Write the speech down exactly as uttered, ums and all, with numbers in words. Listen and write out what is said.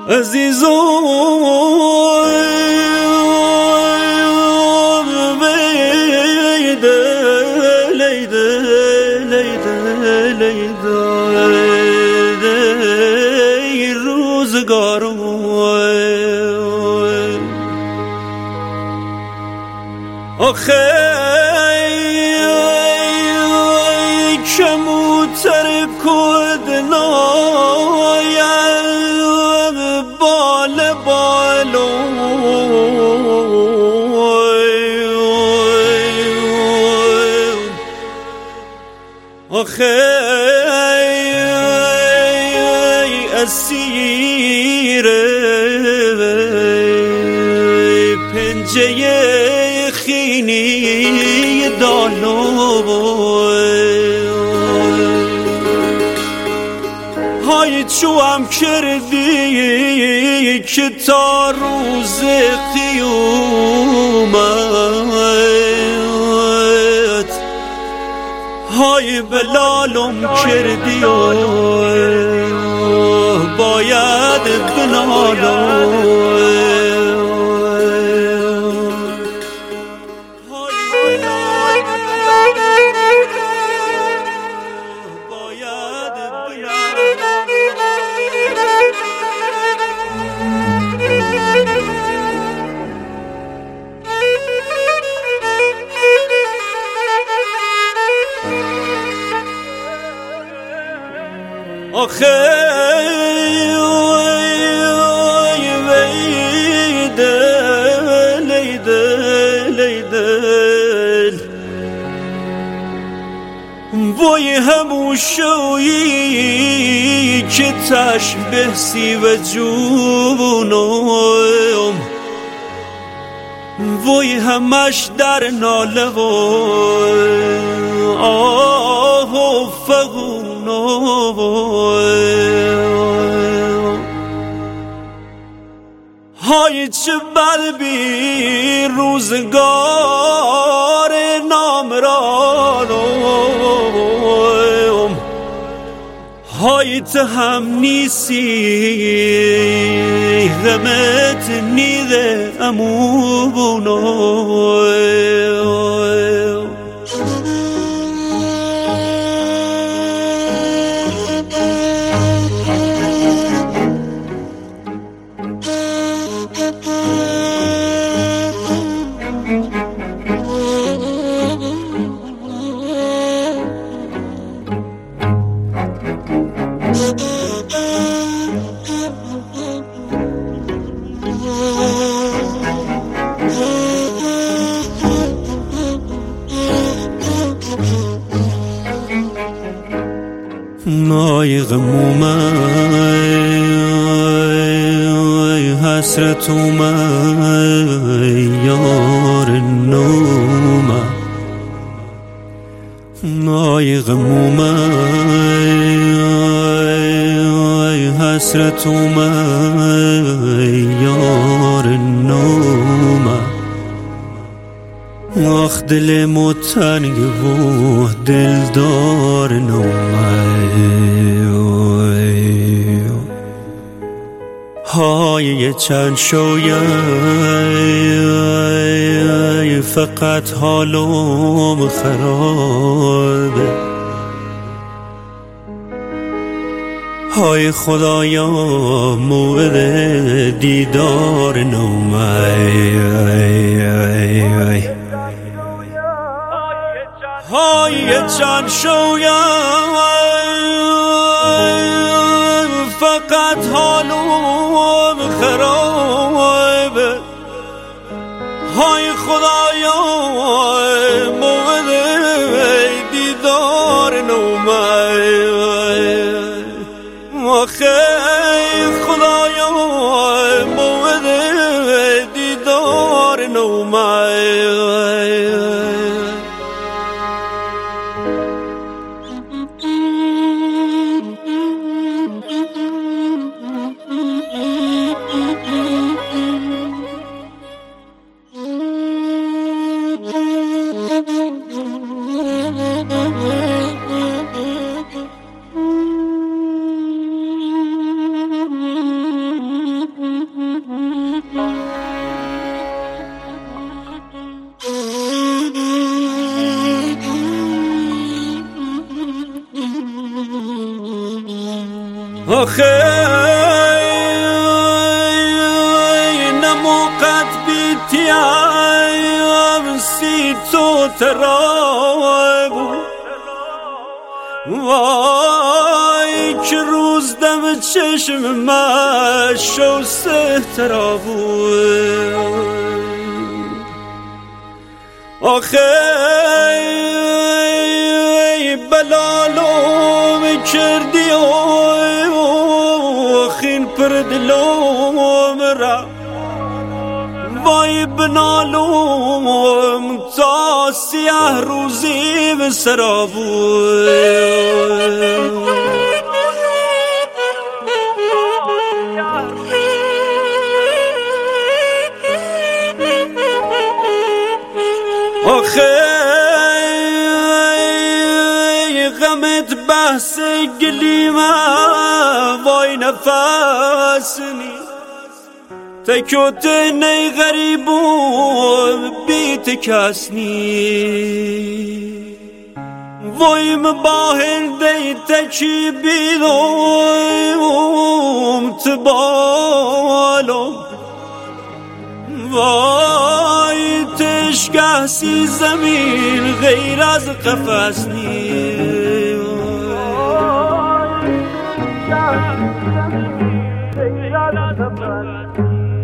عزیزم بیده لیده لیده لیده روزگارم آخه کموتر کدنایم بال بالو آخه اسیر پنجه خینی دالو های چوام کردی که تا روز قیامت های بلالم کردی و باید بنالم آخه ویده لیده لیده وای هموشویی که تشبه سی و جونم وای همش در ناله و آه و فغون های چه بد بی روزگار نامرانم های ته هم نیسی غمت نیده امونم نای غموم ای حسرت اومد یار نوم نای غموم ای حسرت اومد یار نوم آخ دل متنگ و دلدار نومه های چند شویه فقط حالم خرابه های خدایا موعد دیدار نومه های چند شویم فقط حالم خرابه های خدایا موعد دیدار نومه آخه خدایا موعد دیدار نومه آخه نموقت بیتیم سی تو ترابو وای که روز دم چشم مشو سه ترابو آخه بلالوم کردی و خین پر دلوم را وای بنالوم تا سیاه روزی به سرابو آخه غمت بحث گلیمه وای نفسنی تکوت نی غریبو بیت کسنی وای مباهل دی تکی بیدوم تبالو وای تشگه سی زمین غیر از قفص نی Yeah.